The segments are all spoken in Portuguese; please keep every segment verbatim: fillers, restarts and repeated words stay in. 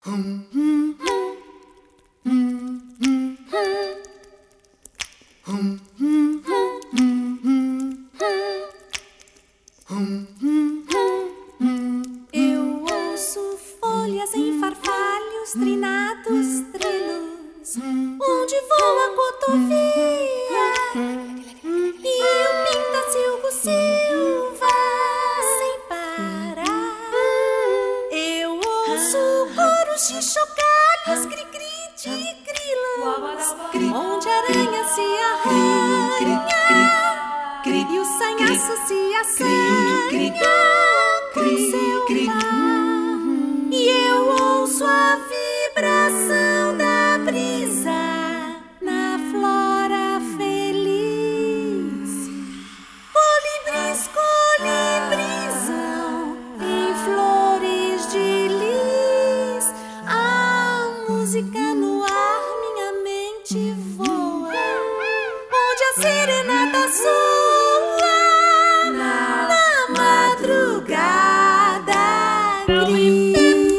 Eu ouço folhas em farfalhos, trinados, trilos, onde voa a cotovia e o pinta-silgo silva sem parar. Eu ouço coros de chocalhos, cri-cri de grilos, onde a aranha se arranha e o sanhaço se assanha com seu mar. E eu ouço a vibração da brisa na flora feliz. Colibris colibrizam em flores de lis. A música no ar, minha mente voa, onde a serenata soa na madrugada gris.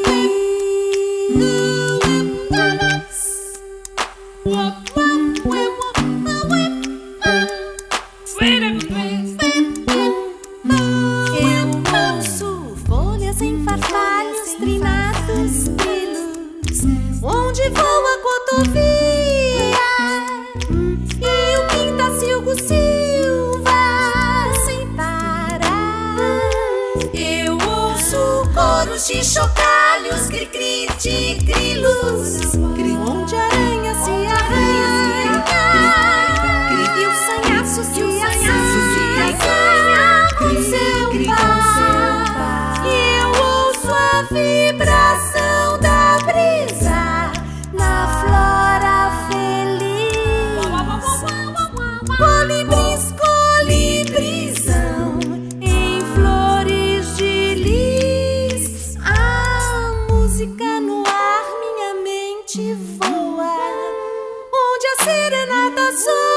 Eu ouço folhas em farfalhos, trinados, trilos, onde voa a cotovia e o pinta-silgo silva sem parar. Eu ouço coros de chocalhos, cri-cri de grilos, onde a aranha se arranha e o sanhaço se assanha com seu par. E eu ouço a vibração da brisa na flora feliz. Colibris colibrizam em flores de lis. A música no ar, minha mente voa, onde a serenata soa